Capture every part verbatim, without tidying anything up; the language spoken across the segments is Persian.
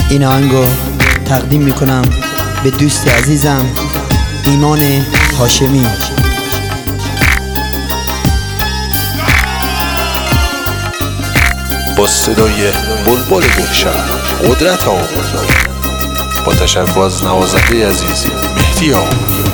این آهنگو تقدیم میکنم به دوست عزیزم ایمان هاشمی. با صدای بلبل گلشن قدرت آموزایی، با تشکر از نوازنده عزیز مهدی آموزایی.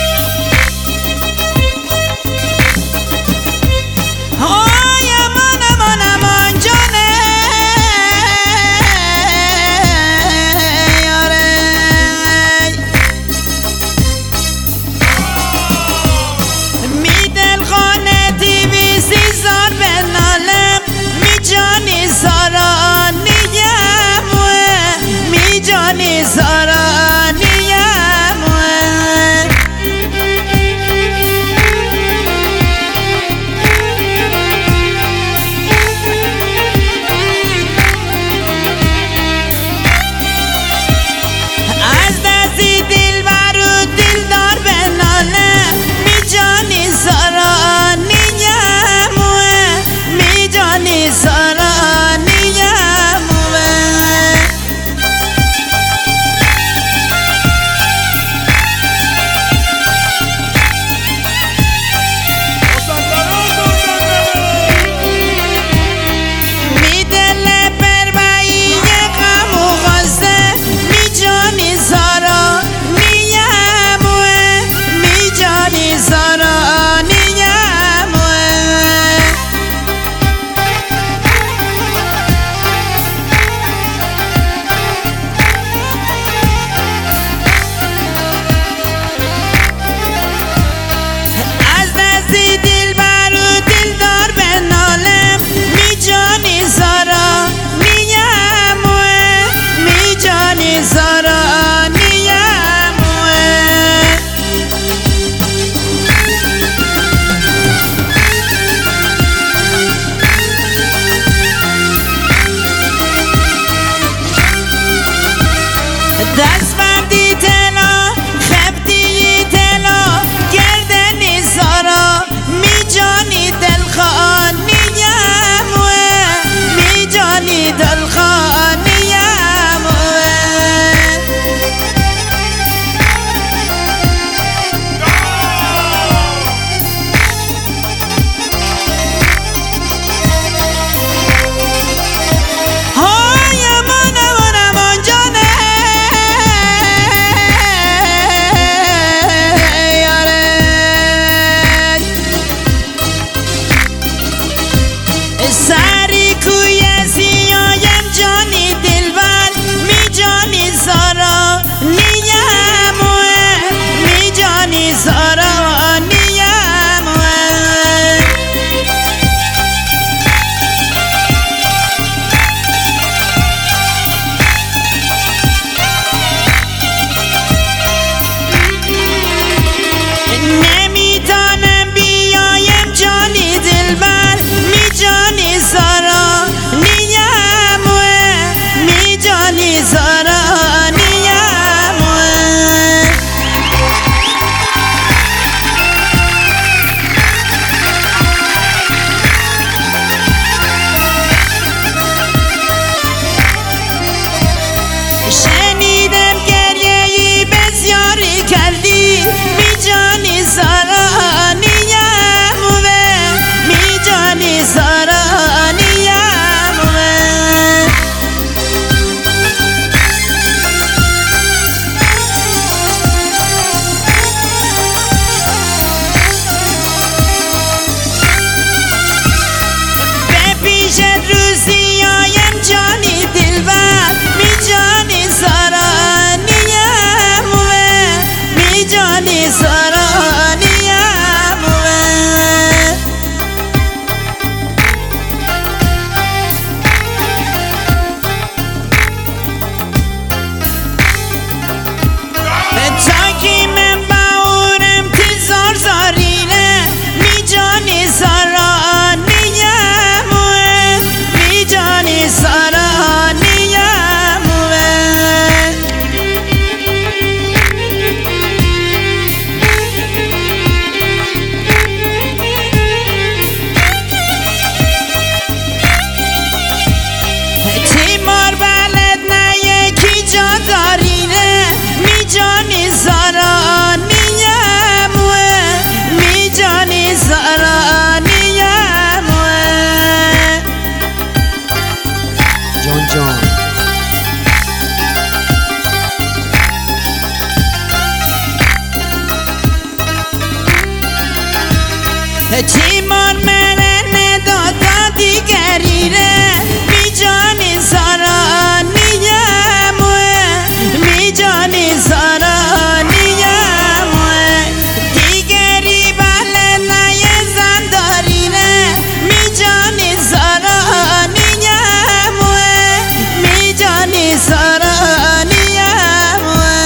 های من جانی سرانیم تیمار بلد نه یکی جا دارینه می جانی سرانیم می جانی سرانیم جان جان تیمار منه ندادا دیگری ره می جانی سرانیم می جانی سرانیم دیگری بله نه زن داری ره می جانی سرانیم می جانی سرانیم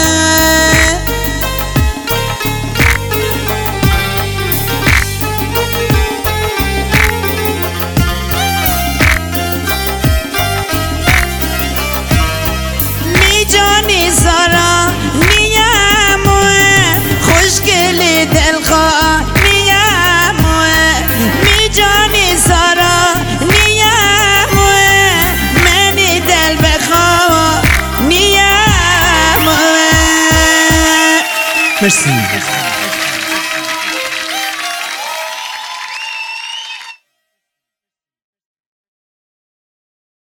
جانی سرانیم خوشگل دلخوانیم می جانی سرانیم منی دل بخوانیم. مرسی.